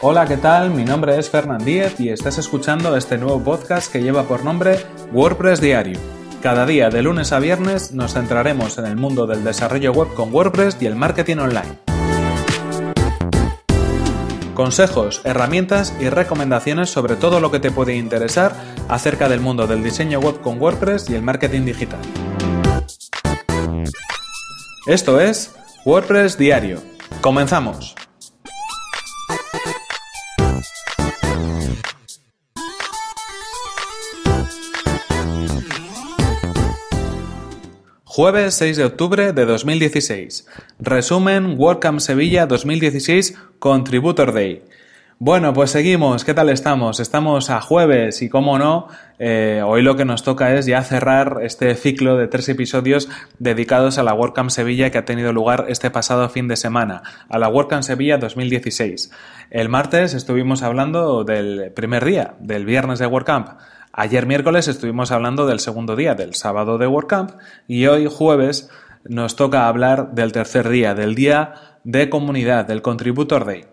Hola, ¿qué tal? Mi nombre es Fernán Díez y estás escuchando este nuevo podcast que lleva por nombre WordPress Diario. Cada día, de lunes a viernes, nos centraremos en el mundo del desarrollo web con WordPress y el marketing online. Consejos, herramientas y recomendaciones sobre todo lo que te puede interesar acerca del mundo del diseño web con WordPress y el marketing digital. Esto es WordPress Diario. ¡Comenzamos! Jueves 6 de octubre de 2016. Resumen WordCamp Sevilla 2016 Contributor Day. Bueno, pues seguimos. ¿Qué tal estamos? Estamos a jueves y, cómo no, hoy lo que nos toca es ya cerrar este ciclo de 3 episodios dedicados a la WordCamp Sevilla que ha tenido lugar este pasado fin de semana, a la WordCamp Sevilla 2016. El martes estuvimos hablando del primer día, del viernes de WordCamp. Ayer miércoles estuvimos hablando del segundo día, del sábado de WordCamp, y hoy jueves nos toca hablar del tercer día, del día de comunidad, del Contributor Day.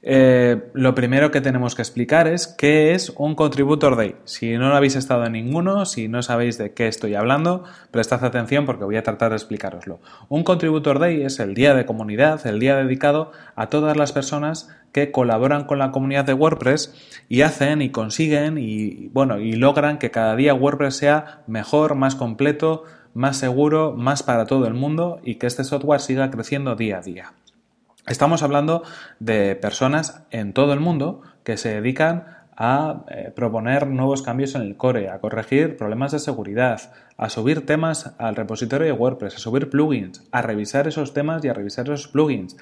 Lo primero que tenemos que explicar es qué es un Contributor Day. Si no lo habéis estado en ninguno, si no sabéis de qué estoy hablando, prestad atención porque voy a tratar de explicároslo. Un Contributor Day es el día de comunidad, el día dedicado a todas las personas que colaboran con la comunidad de WordPress y hacen y consiguen y logran que cada día WordPress sea mejor, más completo, más seguro, más para todo el mundo y que este software siga creciendo día a día. Estamos hablando de personas en todo el mundo que se dedican a proponer nuevos cambios en el core, a corregir problemas de seguridad, a subir temas al repositorio de WordPress, a subir plugins, a revisar esos temas y a revisar esos plugins,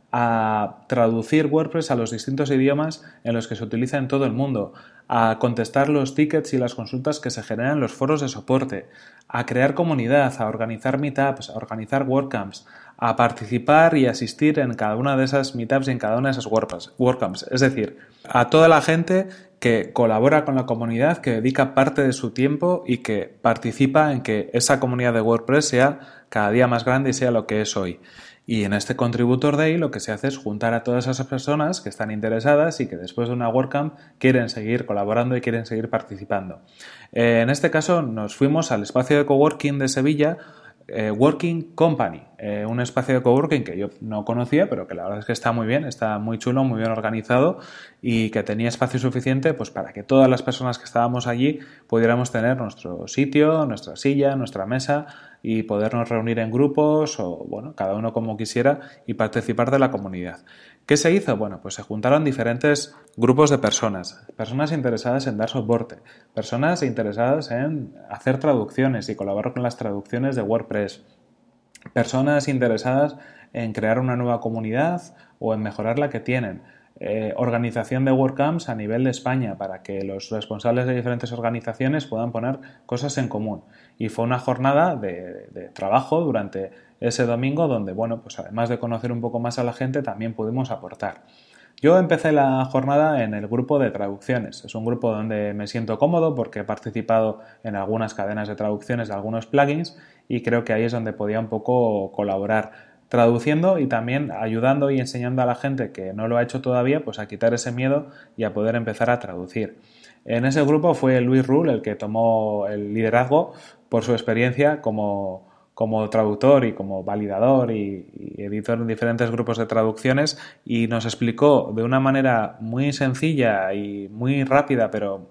a traducir WordPress a los distintos idiomas en los que se utiliza en todo el mundo, a contestar los tickets y las consultas que se generan en los foros de soporte, a crear comunidad, a organizar meetups, a organizar WordCamps, a participar y asistir en cada una de esas meetups y en cada una de esas WordCamps. Es decir, a toda la gente que colabora con la comunidad, que dedica parte de su tiempo y que participa en que esa comunidad de WordPress sea cada día más grande y sea lo que es hoy. Y en este Contributor Day lo que se hace es juntar a todas esas personas que están interesadas y que después de una WordCamp quieren seguir colaborando y quieren seguir participando. En este caso nos fuimos al espacio de coworking de Sevilla, Working Company, un espacio de coworking que yo no conocía, pero que la verdad es que está muy bien, está muy chulo, muy bien organizado y que tenía espacio suficiente pues para que todas las personas que estábamos allí pudiéramos tener nuestro sitio, nuestra silla, nuestra mesa y podernos reunir en grupos o, cada uno como quisiera y participar de la comunidad. ¿Qué se hizo? Bueno, pues se juntaron diferentes grupos de personas interesadas en dar soporte, personas interesadas en hacer traducciones y colaborar con las traducciones de WordPress, personas interesadas en crear una nueva comunidad o en mejorar la que tienen, organización de WordCamps a nivel de España para que los responsables de diferentes organizaciones puedan poner cosas en común. Y fue una jornada de trabajo durante ese domingo donde, pues además de conocer un poco más a la gente, también pudimos aportar. Yo empecé la jornada en el grupo de traducciones. Es un grupo donde me siento cómodo porque he participado en algunas cadenas de traducciones de algunos plugins y creo que ahí es donde podía un poco colaborar traduciendo y también ayudando y enseñando a la gente que no lo ha hecho todavía pues a quitar ese miedo y a poder empezar a traducir. En ese grupo fue Luis Rull el que tomó el liderazgo por su experiencia como traductor y como validador y editor en diferentes grupos de traducciones y nos explicó de una manera muy sencilla y muy rápida, pero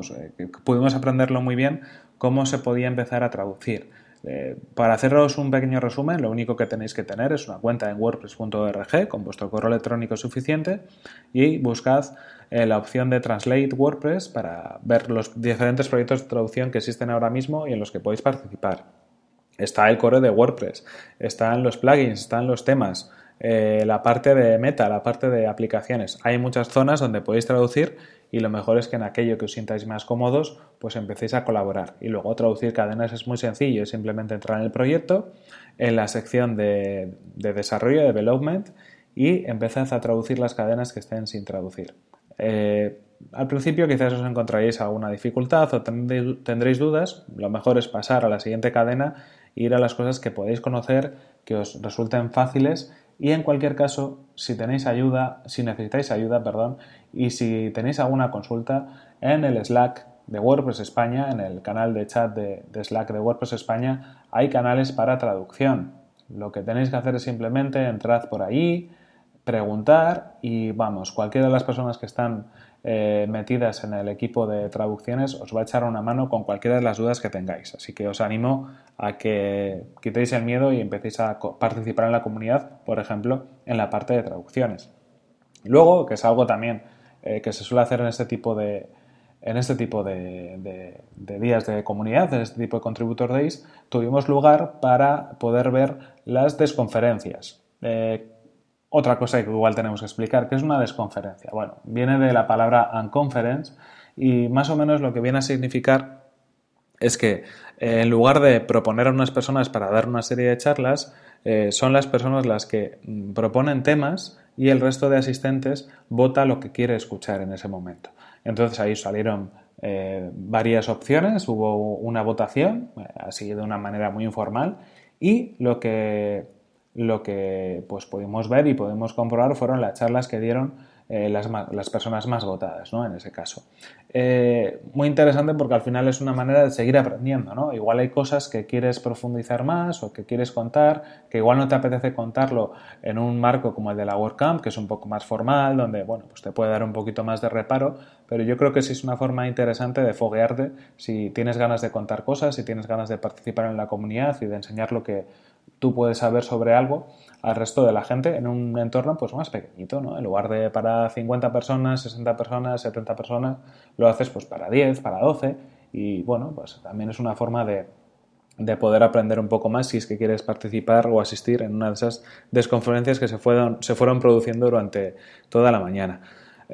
pudimos aprenderlo muy bien, cómo se podía empezar a traducir. Para haceros un pequeño resumen, lo único que tenéis que tener es una cuenta en wordpress.org con vuestro correo electrónico suficiente y buscad la opción de Translate WordPress para ver los diferentes proyectos de traducción que existen ahora mismo y en los que podéis participar. Está el core de WordPress, están los plugins, están los temas, la parte de meta, la parte de aplicaciones. Hay muchas zonas donde podéis traducir y lo mejor es que en aquello que os sintáis más cómodos, pues empecéis a colaborar. Y luego traducir cadenas es muy sencillo, es simplemente entrar en el proyecto, en la sección de desarrollo, development, y empezad a traducir las cadenas que estén sin traducir. Al principio quizás os encontraréis alguna dificultad o tendréis dudas. Lo mejor es pasar a la siguiente cadena e ir a las cosas que podéis conocer, que os resulten fáciles Y en cualquier caso, si necesitáis ayuda, y si tenéis alguna consulta, en el Slack de WordPress España, en el canal de chat de Slack de WordPress España, hay canales para traducción. Lo que tenéis que hacer es simplemente entrar por ahí, preguntar y vamos, cualquiera de las personas que están metidas en el equipo de traducciones os va a echar una mano con cualquiera de las dudas que tengáis. Así que os animo a que quitéis el miedo y empecéis a participar en la comunidad, por ejemplo, en la parte de traducciones. Luego, que es algo también que se suele hacer en este tipo de días de comunidad, en este tipo de Contributor Days, tuvimos lugar para poder ver las desconferencias. Otra cosa que igual tenemos que explicar, ¿qué es una desconferencia? Bueno, viene de la palabra unconference y más o menos lo que viene a significar es que en lugar de proponer a unas personas para dar una serie de charlas, son las personas las que proponen temas y el resto de asistentes vota lo que quiere escuchar en ese momento. Entonces ahí salieron varias opciones, hubo una votación, así de una manera muy informal, y lo que pues pudimos ver y pudimos comprobar fueron las charlas que dieron las personas más votadas, ¿no? En ese caso. Muy interesante porque al final es una manera de seguir aprendiendo, ¿no? Igual hay cosas que quieres profundizar más o que quieres contar, que igual no te apetece contarlo en un marco como el de la WordCamp, que es un poco más formal, donde, bueno, pues te puede dar un poquito más de reparo, pero yo creo que sí es una forma interesante de foguearte si tienes ganas de contar cosas, si tienes ganas de participar en la comunidad y de enseñar lo que tú puedes saber sobre algo al resto de la gente en un entorno pues más pequeñito, ¿no? En lugar de para 50 personas, 60 personas, 70 personas, lo haces pues para 10, para 12 y bueno, pues también es una forma de poder aprender un poco más si es que quieres participar o asistir en una de esas desconferencias que se fueron produciendo durante toda la mañana.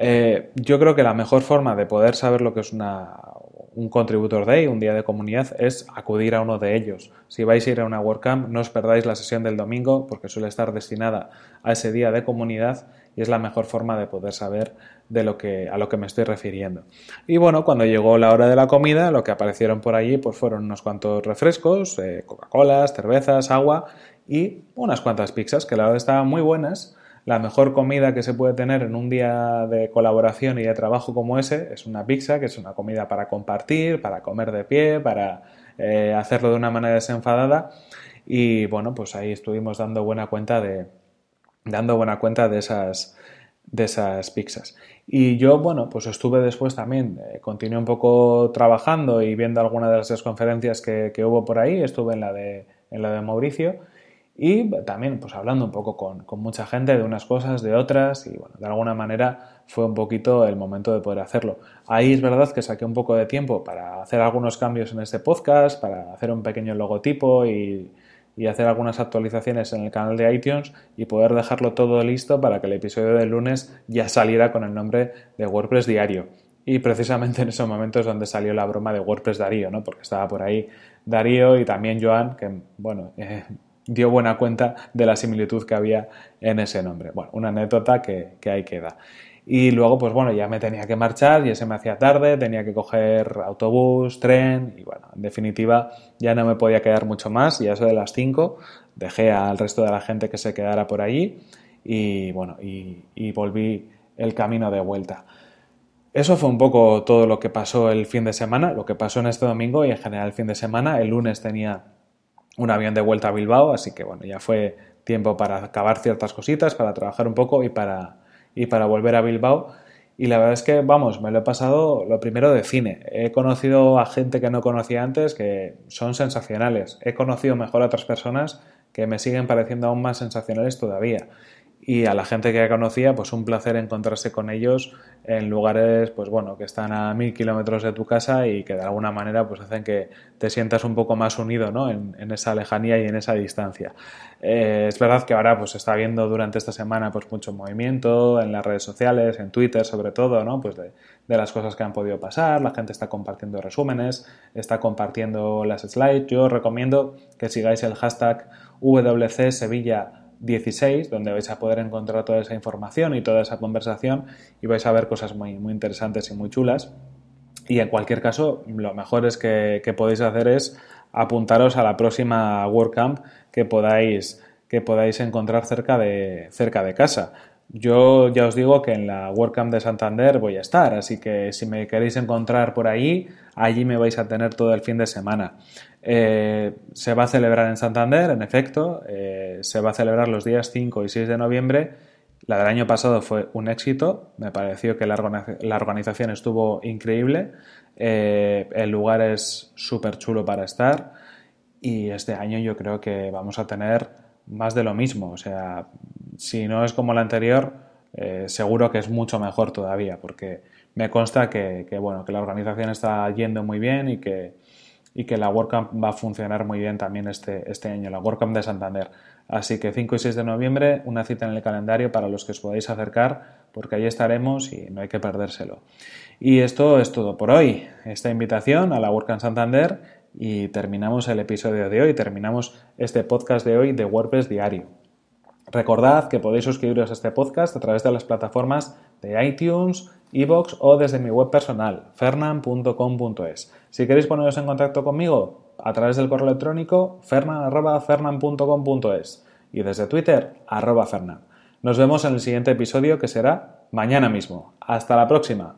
Yo creo que la mejor forma de poder saber lo que es un Contributor Day, un día de comunidad, es acudir a uno de ellos. Si vais a ir a una WordCamp, no os perdáis la sesión del domingo porque suele estar destinada a ese día de comunidad y es la mejor forma de poder saber a lo que me estoy refiriendo. Y bueno, cuando llegó la hora de la comida, lo que aparecieron por allí pues fueron unos cuantos refrescos, Coca-Colas, cervezas, agua y unas cuantas pizzas que la verdad estaban muy buenas. La mejor comida que se puede tener en un día de colaboración y de trabajo como ese es una pizza, que es una comida para compartir, para comer de pie, para hacerlo de una manera desenfadada. Y bueno, pues ahí estuvimos dando buena cuenta de esas pizzas. Y yo, bueno, pues estuve después también, continué un poco trabajando y viendo algunas de las conferencias que hubo por ahí. Estuve en la de Mauricio. Y también pues hablando un poco con mucha gente de unas cosas, de otras y bueno, de alguna manera fue un poquito el momento de poder hacerlo. Ahí es verdad que saqué un poco de tiempo para hacer algunos cambios en este podcast, para hacer un pequeño logotipo y hacer algunas actualizaciones en el canal de iTunes y poder dejarlo todo listo para que el episodio del lunes ya saliera con el nombre de WordPress Diario. Y precisamente en esos momentos donde salió la broma de WordPress Darío, ¿no? Porque estaba por ahí Darío y también Joan, que bueno, dio buena cuenta de la similitud que había en ese nombre. Bueno, una anécdota que ahí queda. Y luego, pues bueno, ya me tenía que marchar, ya se me hacía tarde, tenía que coger autobús, tren y bueno, en definitiva ya no me podía quedar mucho más y a eso de las 5 dejé al resto de la gente que se quedara por allí y bueno, y volví el camino de vuelta. Eso fue un poco todo lo que pasó el fin de semana, lo que pasó en este domingo y en general el fin de semana. El lunes tenía un avión de vuelta a Bilbao, así que bueno, ya fue tiempo para acabar ciertas cositas, para trabajar un poco y para volver a Bilbao. Y la verdad es que, vamos, me lo he pasado lo primero de cine. He conocido a gente que no conocía antes que son sensacionales. He conocido mejor a otras personas que me siguen pareciendo aún más sensacionales todavía. Y a la gente que ya conocía, pues un placer encontrarse con ellos en lugares, pues bueno, que están a 1000 kilómetros de tu casa y que de alguna manera pues hacen que te sientas un poco más unido, ¿no? En esa lejanía y en esa distancia. Es verdad que ahora pues está habiendo durante esta semana pues mucho movimiento en las redes sociales, en Twitter sobre todo, ¿no? Pues de las cosas que han podido pasar, la gente está compartiendo resúmenes, está compartiendo las slides. Yo os recomiendo que sigáis el hashtag WC Sevilla 16, donde vais a poder encontrar toda esa información y toda esa conversación y vais a ver cosas muy, muy interesantes y muy chulas. Y en cualquier caso, lo mejor es que podéis hacer es apuntaros a la próxima WordCamp que podáis que podáis encontrar cerca de casa. Yo ya os digo que en la WordCamp de Santander voy a estar, así que si me queréis encontrar por allí me vais a tener todo el fin de semana. Se va a celebrar en Santander, en efecto, se va a celebrar los días 5 y 6 de noviembre. La del año pasado fue un éxito, me pareció que la organización estuvo increíble, el lugar es súper chulo para estar y este año yo creo que vamos a tener más de lo mismo, o sea, si no es como el anterior, seguro que es mucho mejor todavía, porque me consta bueno, que la organización está yendo muy bien y que la WordCamp va a funcionar muy bien también este año, la WordCamp de Santander. Así que 5 y 6 de noviembre, una cita en el calendario para los que os podáis acercar, porque allí estaremos y no hay que perdérselo. Y esto es todo por hoy, esta invitación a la WordCamp Santander, y terminamos el episodio de hoy, terminamos este podcast de hoy de WordPress Diario. Recordad que podéis suscribiros a este podcast a través de las plataformas de iTunes, iVoox o desde mi web personal, fernan.com.es. Si queréis poneros en contacto conmigo a través del correo electrónico fernan@fernan.com.es y desde Twitter @fernan. Nos vemos en el siguiente episodio que será mañana mismo. Hasta la próxima.